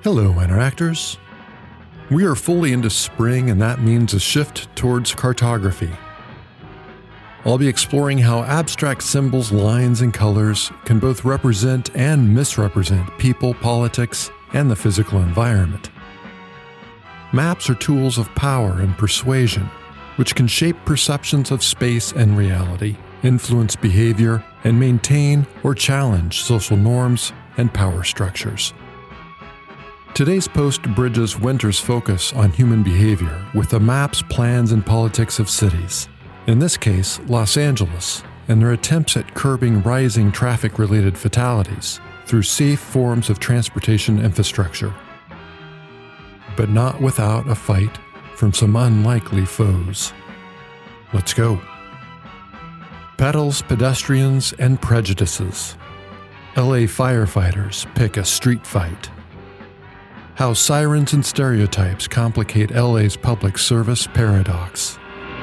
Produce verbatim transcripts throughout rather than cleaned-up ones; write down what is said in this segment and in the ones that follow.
Hello, Interactors. We are fully into spring, and that means a shift towards cartography. I'll be exploring how abstract symbols, lines, and colors can both represent and misrepresent people, politics, and the physical environment. Maps are tools of power and persuasion, which can shape perceptions of space and reality, influence behavior, and maintain or challenge social norms and power structures. Today's post bridges Winter's focus on human behavior with the maps, plans, and politics of cities. In this case, Los Angeles, and their attempts at curbing rising traffic-related fatalities through safe forms of transportation infrastructure. But not without a fight from some unlikely foes. Let's go. Pedals, pedestrians, and prejudices. L A firefighters pick a street fight. How sirens and stereotypes complicate L A's public service paradox.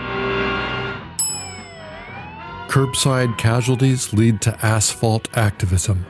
Curbside casualties lead to asphalt activism.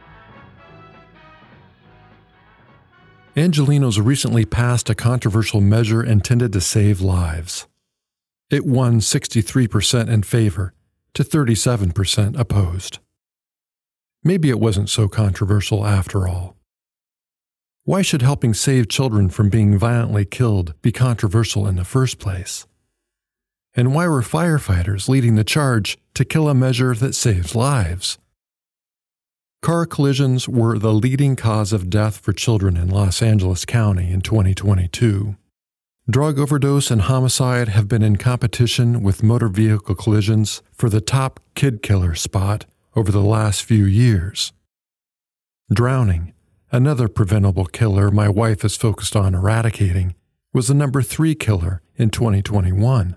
Angelenos recently passed a controversial measure intended to save lives. It won sixty-three percent in favor to thirty-seven percent opposed. Maybe it wasn't so controversial after all. Why should helping save children from being violently killed be controversial in the first place? And why were firefighters leading the charge to kill a measure that saves lives? Car collisions were the leading cause of death for children in Los Angeles County in twenty twenty-two. Drug overdose and homicide have been in competition with motor vehicle collisions for the top kid killer spot over the last few years. Drowning, another preventable killer my wife is focused on eradicating, was the number three killer in twenty twenty-one.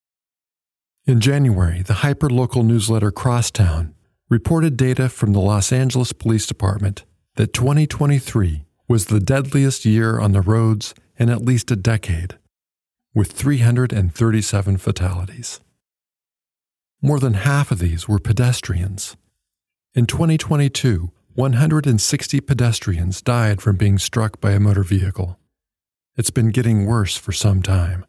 In January, the hyperlocal newsletter Crosstown reported data from the Los Angeles Police Department that twenty twenty-three was the deadliest year on the roads in at least a decade, with three hundred thirty-seven fatalities. More than half of these were pedestrians. In twenty twenty-two, one hundred sixty pedestrians died from being struck by a motor vehicle. It's been getting worse for some time.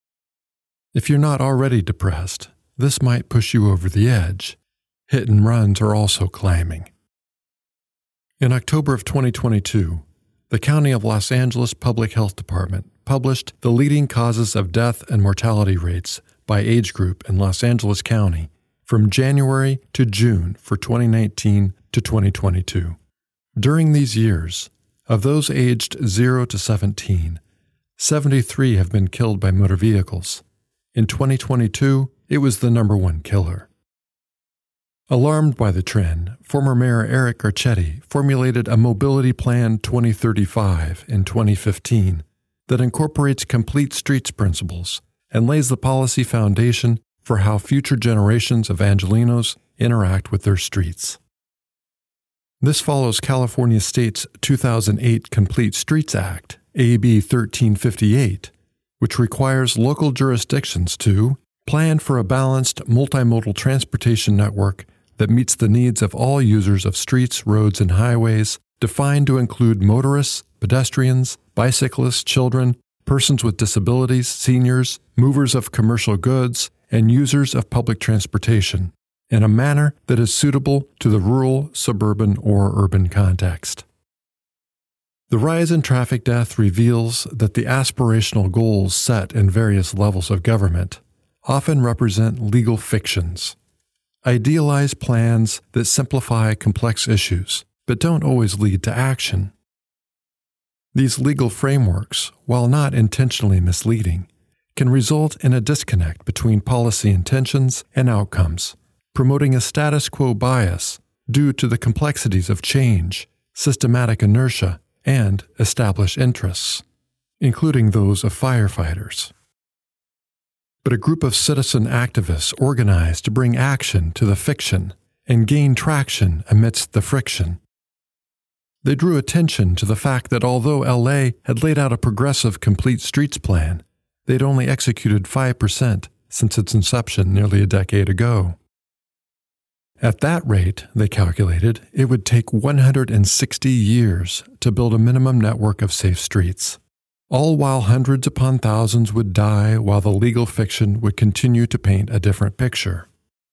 If you're not already depressed, this might push you over the edge. Hit and runs are also climbing. In October of twenty twenty-two, the County of Los Angeles Public Health Department published the leading causes of death and mortality rates by age group in Los Angeles County from January to June for twenty nineteen to twenty twenty-two. During these years, of those aged zero to seventeen, seventy-three have been killed by motor vehicles. In twenty twenty-two, it was the number one killer. Alarmed by the trend, former Mayor Eric Garcetti formulated a Mobility Plan twenty thirty-five in twenty fifteen that incorporates complete streets principles and lays the policy foundation for how future generations of Angelenos interact with their streets. This follows California State's two thousand eight Complete Streets Act, A B thirteen fifty-eight, which requires local jurisdictions to plan for a balanced multimodal transportation network that meets the needs of all users of streets, roads, and highways, defined to include motorists, pedestrians, bicyclists, children, persons with disabilities, seniors, movers of commercial goods, and users of public transportation, in a manner that is suitable to the rural, suburban, or urban context. The rise in traffic death reveals that the aspirational goals set in various levels of government often represent legal fictions, idealized plans that simplify complex issues but don't always lead to action. These legal frameworks, while not intentionally misleading, can result in a disconnect between policy intentions and outcomes, promoting a status quo bias due to the complexities of change, systematic inertia, and established interests, including those of firefighters. But a group of citizen activists organized to bring action to the fiction and gain traction amidst the friction. They drew attention to the fact that although L A had laid out a progressive complete streets plan, they'd only executed five percent since its inception nearly a decade ago. At that rate, they calculated, it would take one hundred sixty years to build a minimum network of safe streets, all while hundreds upon thousands would die while the legal fiction would continue to paint a different picture.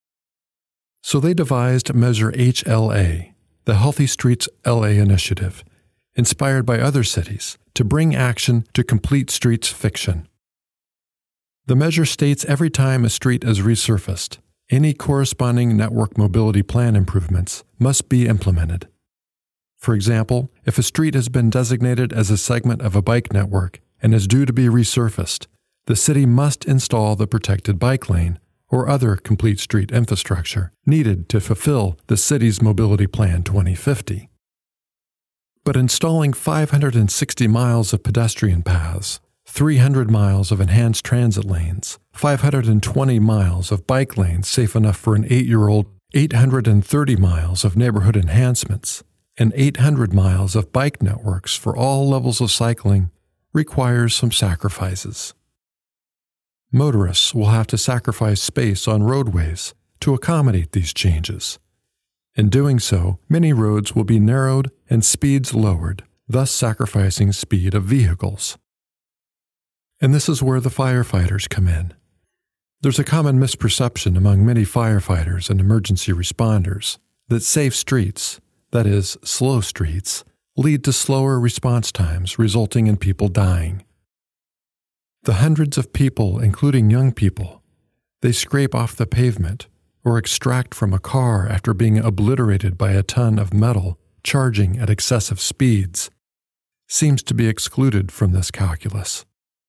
So they devised Measure H L A, the Healthy Streets L A initiative, inspired by other cities, to bring action to complete streets fiction. The measure states every time a street is resurfaced, any corresponding network mobility plan improvements must be implemented. For example, if a street has been designated as a segment of a bike network and is due to be resurfaced, the city must install the protected bike lane or other complete street infrastructure needed to fulfill the city's Mobility Plan twenty fifty. But installing five hundred sixty miles of pedestrian paths, three hundred miles of enhanced transit lanes, five hundred twenty miles of bike lanes safe enough for an eight-year-old, eight hundred thirty miles of neighborhood enhancements, and eight hundred miles of bike networks for all levels of cycling requires some sacrifices. Motorists will have to sacrifice space on roadways to accommodate these changes. In doing so, many roads will be narrowed and speeds lowered, thus sacrificing speed of vehicles. And this is where the firefighters come in. There's a common misperception among many firefighters and emergency responders that safe streets, that is, slow streets, lead to slower response times, resulting in people dying. The hundreds of people, including young people, they scrape off the pavement or extract from a car after being obliterated by a ton of metal charging at excessive speeds, seems to be excluded from this calculus.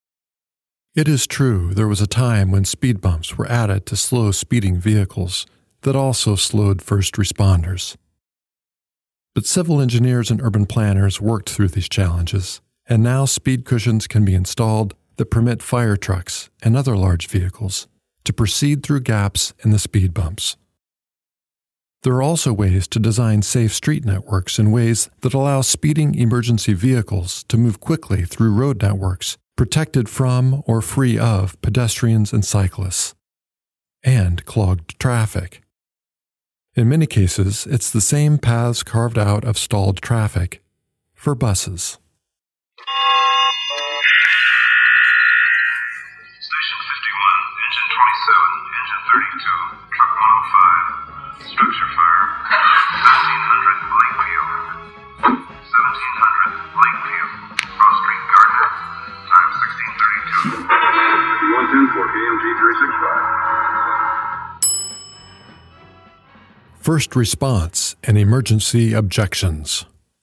It is true there was a time when speed bumps were added to slow speeding vehicles that also slowed first responders. But civil engineers and urban planners worked through these challenges, and now speed cushions can be installed that permit fire trucks and other large vehicles to proceed through gaps in the speed bumps. There are also ways to design safe street networks in ways that allow speeding emergency vehicles to move quickly through road networks protected from or free of pedestrians and cyclists, and clogged traffic. In many cases, it's the same paths carved out of stalled traffic for buses. Station fifty-one, engine twenty-seven, engine thirty-two, truck one oh five, structure fire, seventeen hundred Lakeview, seventeen hundred Lakeview, Cross Street, Gardner, time sixteen thirty-two. fifty-one ten for K M G three sixty-five. First response and emergency objections.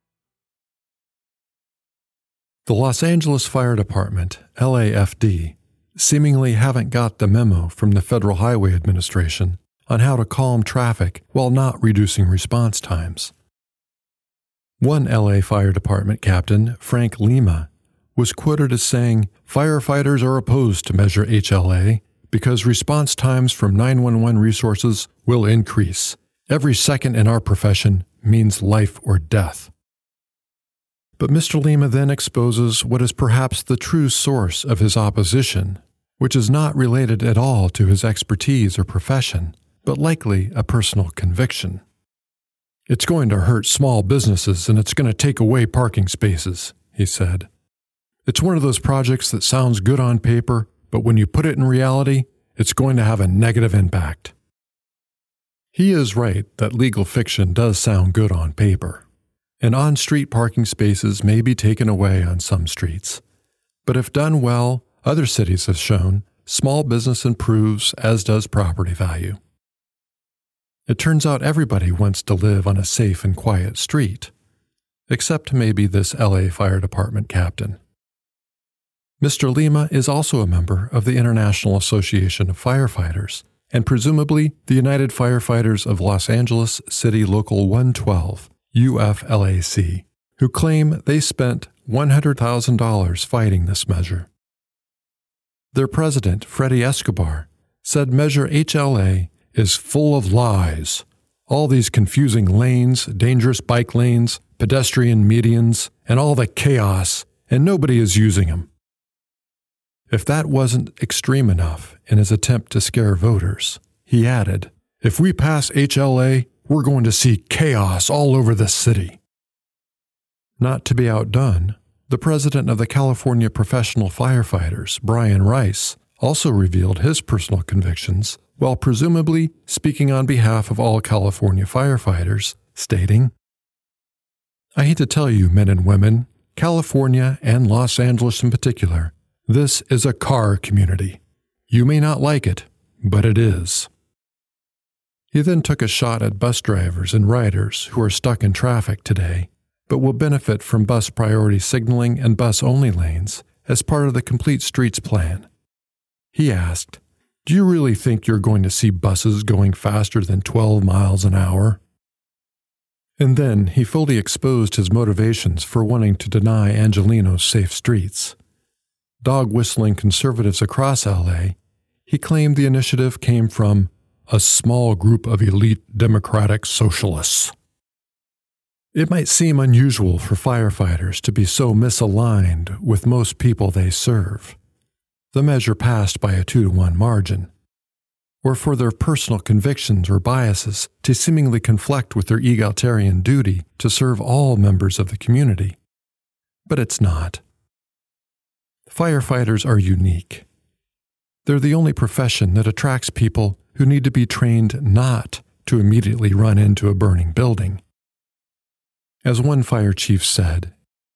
The Los Angeles Fire Department, L A F D, seemingly haven't got the memo from the Federal Highway Administration on how to calm traffic while not reducing response times. One L A Fire Department captain, Frank Lima, was quoted as saying, "Firefighters are opposed to Measure H L A because response times from nine one one resources will increase. Every second in our profession means life or death." But Mister Lima then exposes what is perhaps the true source of his opposition, which is not related at all to his expertise or profession, but likely a personal conviction. "It's going to hurt small businesses and it's going to take away parking spaces," he said. "It's one of those projects that sounds good on paper, but when you put it in reality, it's going to have a negative impact." He is right that legal fiction does sound good on paper, and on-street parking spaces may be taken away on some streets. But if done well, other cities have shown, small business improves as does property value. It turns out everybody wants to live on a safe and quiet street, except maybe this L A Fire Department captain. Mister Lima is also a member of the International Association of Firefighters, and presumably the United Firefighters of Los Angeles City Local one twelve, U F L A C, who claim they spent one hundred thousand dollars fighting this measure. Their president, Freddie Escobar, said Measure H L A is full of lies. All these confusing lanes, dangerous bike lanes, pedestrian medians, and all the chaos, and nobody is using them. If that wasn't extreme enough in his attempt to scare voters, he added, If we pass H L A, we're going to see chaos all over the city. Not to be outdone, the president of the California Professional Firefighters, Brian Rice, also revealed his personal convictions while presumably speaking on behalf of all California firefighters, stating, "I hate to tell you, men and women, California and Los Angeles in particular, this is a car community. You may not like it, but it is." He then took a shot at bus drivers and riders who are stuck in traffic today, but will benefit from bus priority signaling and bus-only lanes as part of the Complete Streets plan. He asked, "Do you really think you're going to see buses going faster than twelve miles an hour?" And then he fully exposed his motivations for wanting to deny Angelenos safe streets. Dog-whistling conservatives across L A, he claimed the initiative came from a small group of elite democratic socialists. It might seem unusual for firefighters to be so misaligned with most people they serve, the measure passed by a two to one margin, or for their personal convictions or biases to seemingly conflict with their egalitarian duty to serve all members of the community. But it's not. Firefighters are unique. They're the only profession that attracts people who need to be trained not to immediately run into a burning building. As one fire chief said,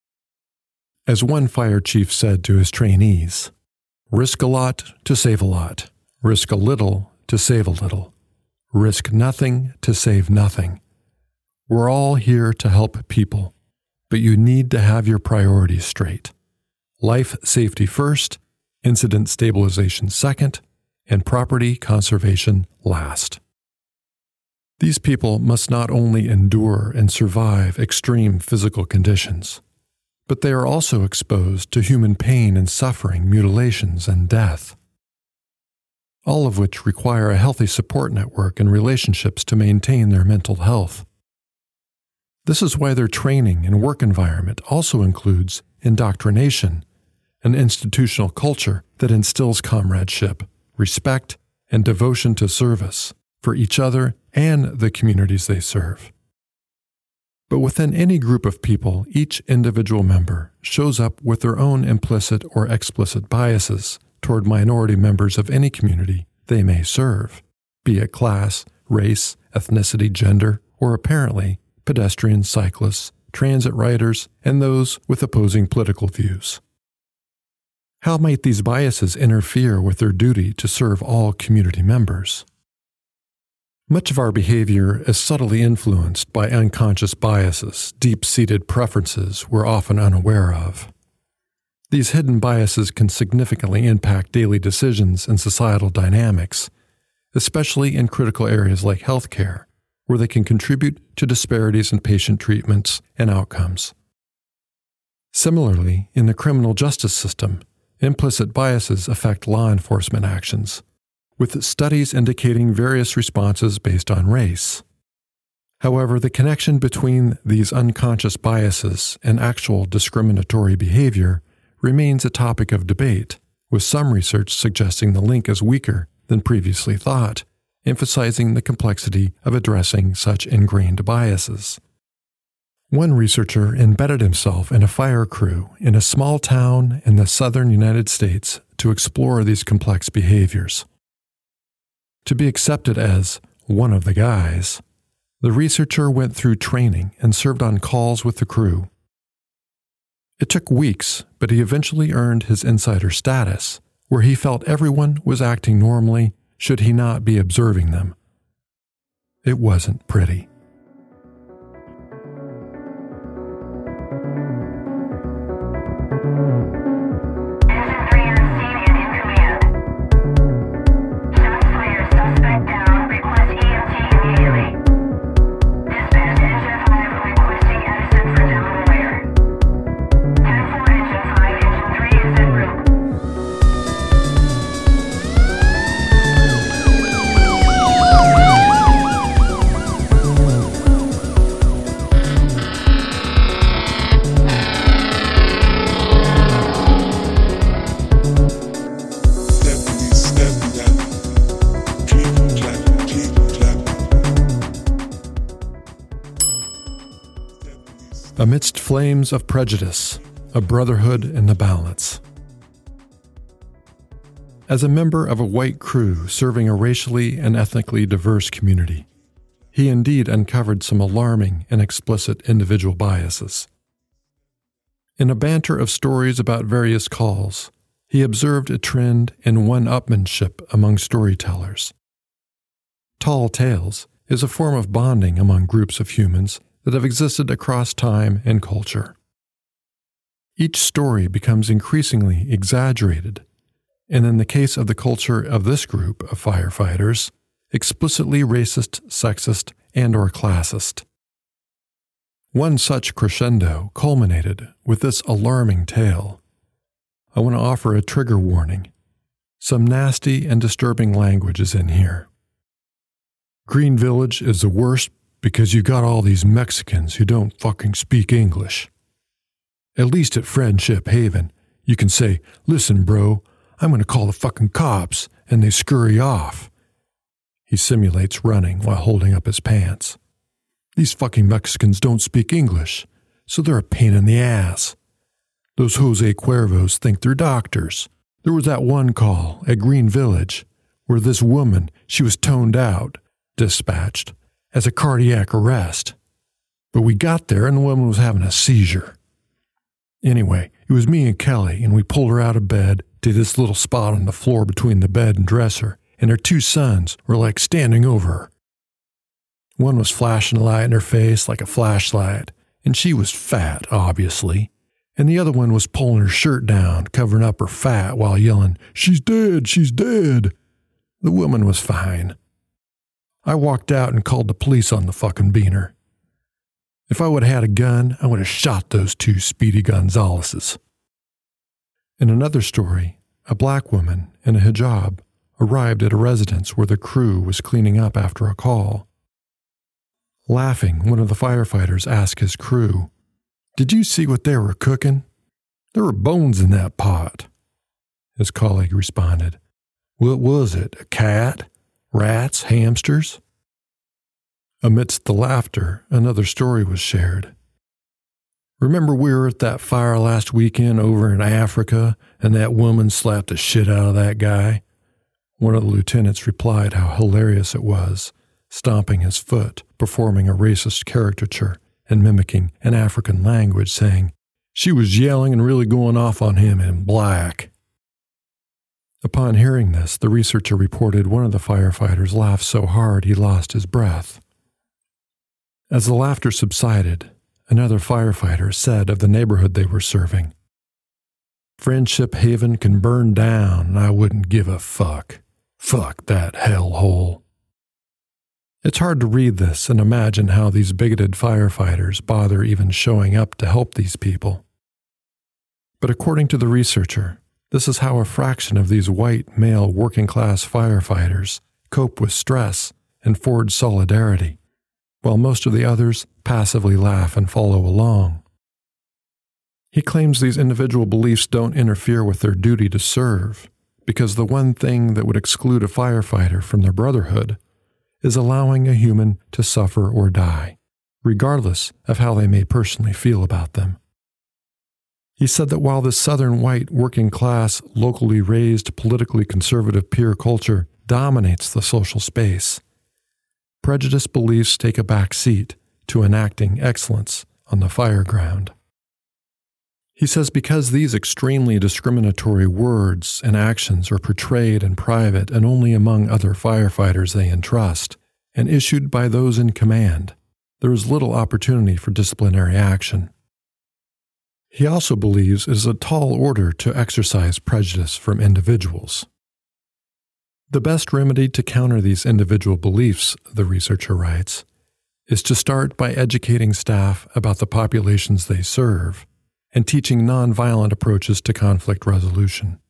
as one fire chief said to his trainees, "Risk a lot to save a lot. Risk a little to save a little. Risk nothing to save nothing. We're all here to help people, but you need to have your priorities straight. Life safety first, incident stabilization second, and property conservation last." These people must not only endure and survive extreme physical conditions, but they are also exposed to human pain and suffering, mutilations, and death, all of which require a healthy support network and relationships to maintain their mental health. This is why their training and work environment also includes indoctrination, an institutional culture that instills comradeship, respect, and devotion to service for each other and the communities they serve. But within any group of people, each individual member shows up with their own implicit or explicit biases toward minority members of any community they may serve, be it class, race, ethnicity, gender, or apparently pedestrians, cyclists, transit riders, and those with opposing political views. How might these biases interfere with their duty to serve all community members? Much of our behavior is subtly influenced by unconscious biases, deep-seated preferences we're often unaware of. These hidden biases can significantly impact daily decisions and societal dynamics, especially in critical areas like healthcare, where they can contribute to disparities in patient treatments and outcomes. Similarly, in the criminal justice system, implicit biases affect law enforcement actions, with studies indicating various responses based on race. However, the connection between these unconscious biases and actual discriminatory behavior remains a topic of debate, with some research suggesting the link is weaker than previously thought, emphasizing the complexity of addressing such ingrained biases. One researcher embedded himself in a fire crew in a small town in the southern United States to explore these complex behaviors. To be accepted as one of the guys, the researcher went through training and served on calls with the crew. It took weeks, but he eventually earned his insider status, where he felt everyone was acting normally should he not be observing them. It wasn't pretty. Amidst flames of prejudice, a brotherhood in the balance. As a member of a white crew serving a racially and ethnically diverse community, he indeed uncovered some alarming and explicit individual biases. In a banter of stories about various calls, he observed a trend in one-upmanship among storytellers. Tall tales is a form of bonding among groups of humans that have existed across time and culture. Each story becomes increasingly exaggerated, and in the case of the culture of this group of firefighters, explicitly racist, sexist, and or classist. One such crescendo culminated with this alarming tale. I want to offer a trigger warning. Some nasty and disturbing language is in here. Green Village is the worst because you got all these Mexicans who don't fucking speak English. At least at Friendship Haven, you can say, "Listen, bro, I'm going to call the fucking cops," and they scurry off. He simulates running while holding up his pants. These fucking Mexicans don't speak English, so they're a pain in the ass. Those Jose Cuervos think they're doctors. There was that one call at Green Village where this woman, she was toned out, dispatched, as a cardiac arrest. But we got there and the woman was having a seizure. Anyway, it was me and Kelly, and we pulled her out of bed to this little spot on the floor between the bed and dresser, and her two sons were like standing over her. One was flashing a light in her face like a flashlight, and she was fat, obviously, and the other one was pulling her shirt down, covering up her fat while yelling, "She's dead, she's dead." The woman was fine. I walked out and called the police on the fucking beaner. If I would have had a gun, I would have shot those two Speedy Gonzaleses. In another story, a black woman in a hijab arrived at a residence where the crew was cleaning up after a call. Laughing, one of the firefighters asked his crew, "Did you see what they were cooking? There were bones in that pot." His colleague responded, "What was it, a cat? Rats? Hamsters?" Amidst the laughter, another story was shared. "Remember we were at that fire last weekend over in Africa, and that woman slapped the shit out of that guy?" One of the lieutenants replied how hilarious it was, stomping his foot, performing a racist caricature, and mimicking an African language, saying, "She was yelling and really going off on him in black." Upon hearing this, the researcher reported one of the firefighters laughed so hard he lost his breath. As the laughter subsided, another firefighter said of the neighborhood they were serving, "Friendship Haven can burn down and I wouldn't give a fuck. Fuck that hellhole." It's hard to read this and imagine how these bigoted firefighters bother even showing up to help these people. But according to the researcher, this is how a fraction of these white male working-class firefighters cope with stress and forge solidarity, while most of the others passively laugh and follow along. He claims these individual beliefs don't interfere with their duty to serve, because the one thing that would exclude a firefighter from their brotherhood is allowing a human to suffer or die, regardless of how they may personally feel about them. He said that while the southern white working-class, locally raised, politically conservative peer culture dominates the social space, prejudiced beliefs take a back seat to enacting excellence on the fire ground. He says because these extremely discriminatory words and actions are portrayed in private and only among other firefighters they entrust, and issued by those in command, there is little opportunity for disciplinary action. He also believes it is a tall order to exercise prejudice from individuals. The best remedy to counter these individual beliefs, the researcher writes, is to start by educating staff about the populations they serve and teaching nonviolent approaches to conflict resolution.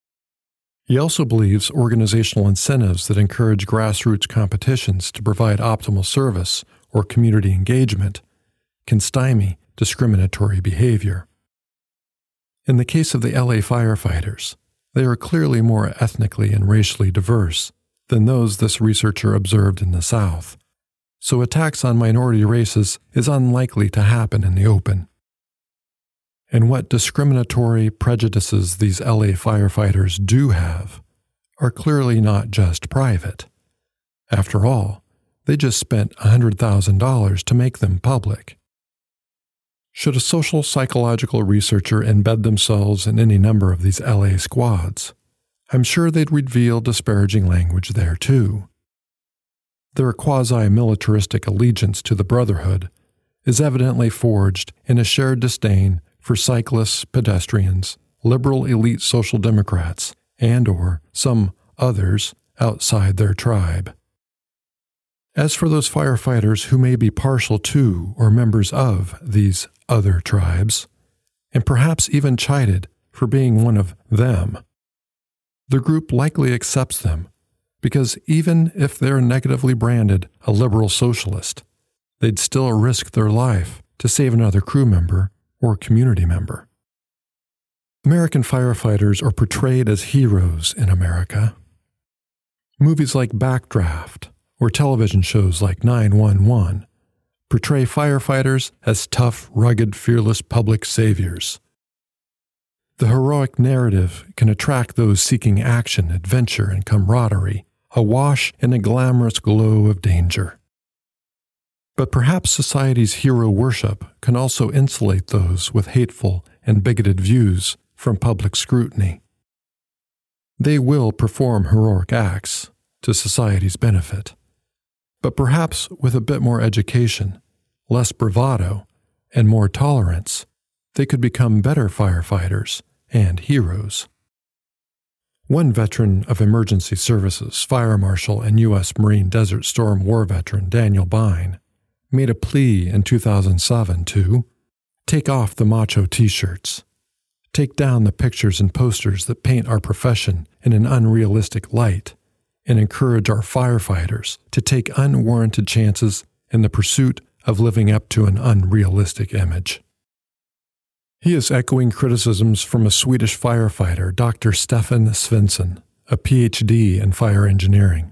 He also believes organizational incentives that encourage grassroots competitions to provide optimal service or community engagement can stymie discriminatory behavior. In the case of the L A firefighters, they are clearly more ethnically and racially diverse than those this researcher observed in the South, so attacks on minority races is unlikely to happen in the open. And what discriminatory prejudices these L A firefighters do have are clearly not just private. After all, they just spent one hundred thousand dollars to make them public. Should a social psychological researcher embed themselves in any number of these L A squads, I'm sure they'd reveal disparaging language there too. Their quasi-militaristic allegiance to the Brotherhood is evidently forged in a shared disdain for cyclists, pedestrians, liberal elite social democrats, and or some others outside their tribe. As for those firefighters who may be partial to or members of these other tribes, and perhaps even chided for being one of them, the group likely accepts them, because even if they're negatively branded a liberal socialist, they'd still risk their life to save another crew member or community member. American firefighters are portrayed as heroes in America. Movies like Backdraft or television shows like nine one one portray firefighters as tough, rugged, fearless public saviors. The heroic narrative can attract those seeking action, adventure, and camaraderie, awash in a glamorous glow of danger. But perhaps society's hero worship can also insulate those with hateful and bigoted views from public scrutiny. They will perform heroic acts to society's benefit, but perhaps with a bit more education, less bravado, and more tolerance, they could become better firefighters and heroes. One veteran of emergency services, Fire Marshal and U S Marine Desert Storm War veteran Daniel Bine, made a plea in two thousand seven to take off the macho t-shirts, take down the pictures and posters that paint our profession in an unrealistic light, and encourage our firefighters to take unwarranted chances in the pursuit of living up to an unrealistic image. He is echoing criticisms from a Swedish firefighter, Doctor Stefan Svensson, a P H D in fire engineering.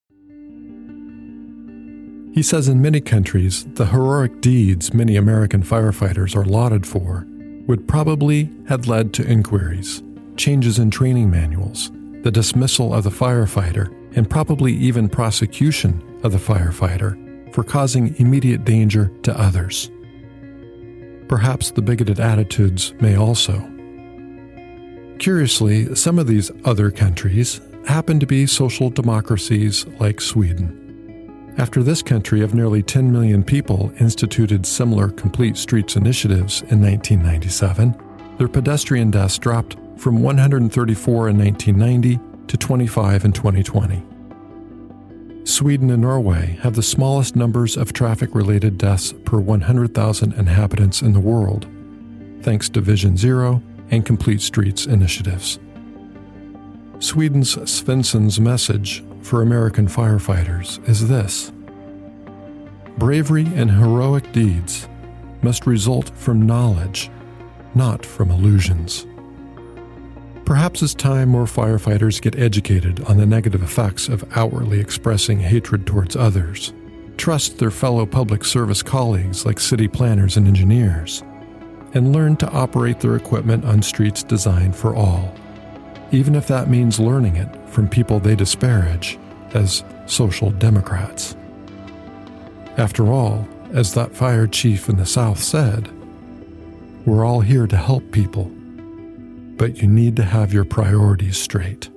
He says in many countries, the heroic deeds many American firefighters are lauded for would probably have led to inquiries, changes in training manuals, the dismissal of the firefighter, and probably even prosecution of the firefighter for causing immediate danger to others. Perhaps the bigoted attitudes may also. Curiously, some of these other countries happen to be social democracies like Sweden. After this country of nearly ten million people instituted similar Complete Streets initiatives in nineteen ninety-seven, their pedestrian deaths dropped from one hundred thirty-four in nineteen ninety to twenty-five in twenty twenty. Sweden and Norway have the smallest numbers of traffic-related deaths per one hundred thousand inhabitants in the world, thanks to Vision Zero and Complete Streets initiatives. Sweden's Svensson's message for American firefighters is this: bravery and heroic deeds must result from knowledge, not from illusions. Perhaps it's time more firefighters get educated on the negative effects of outwardly expressing hatred towards others, trust their fellow public service colleagues like city planners and engineers, and learn to operate their equipment on streets designed for all, even if that means learning it from people they disparage as social democrats. After all, as that fire chief in the South said, we're all here to help people, but you need to have your priorities straight.